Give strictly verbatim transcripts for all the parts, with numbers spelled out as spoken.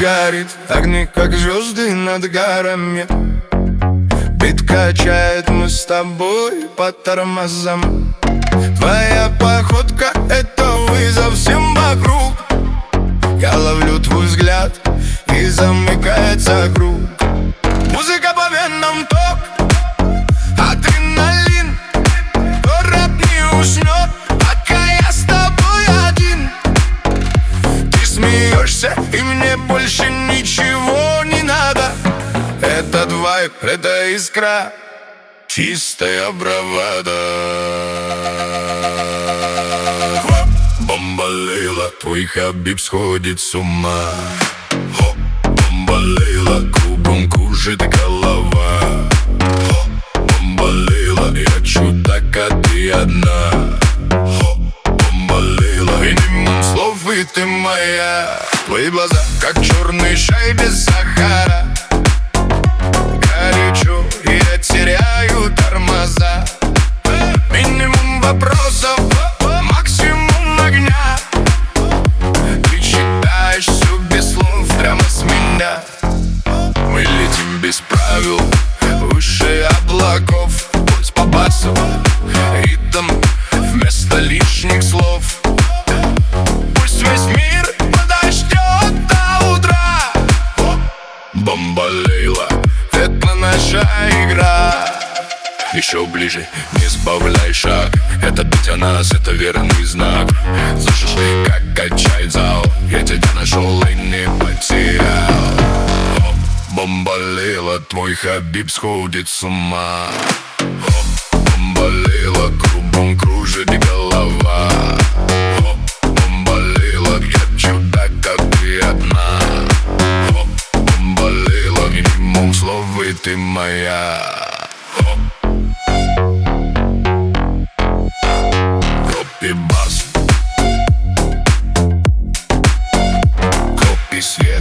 горит, огни как звезды над горами. Бит качает, мы с тобой по тормозам. Твоя походка — это вызов всем вокруг. Я ловлю твой взгляд, и замыкается круг. Музыка по венам ток, адреналин. Кто рэп не уснет, пока я с тобой один. Ты смеешься, и мне больше ничего не надо. Этот вайб, это искра, чистая бравада. Бомбалейла, твой Хабиб сходит с ума. Бомбалейла, кругом кружит голова. Бомбалейла, я чудак, а ты одна. Бомбалейла, минимум слов, и ты моя. Твои глаза, как черный чай без сахара. Горячо, и я теряю тормоза. Минимум вопросов, максимум огня. Ты читаешь все без слов прямо с меня. Мы летим без правил, выше облаков. Пульс по басу, ритм вместо лишних слов. Пусть весь мир подождет до утра. Бомбалейла, это наша игра. Еще ближе, не сбавляй шаг. Это бить о нас, это верный знак. Слышишь, как качает зал. Я тебя нашел и не потерял. О, бомбалейла, твой Хабиб сходит с ума. О, бомбалейла, кругом кружит голова. О, бомбалейла, я чудак, как ты одна. О, бомбалейла, минимум слов, и ты моя. Копи бас, копи свет.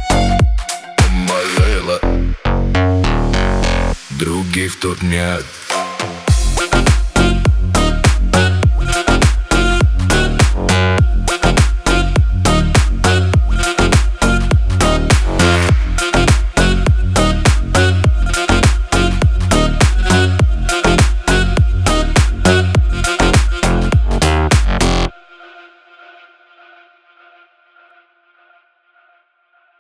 Бомбалейла, других тут нет.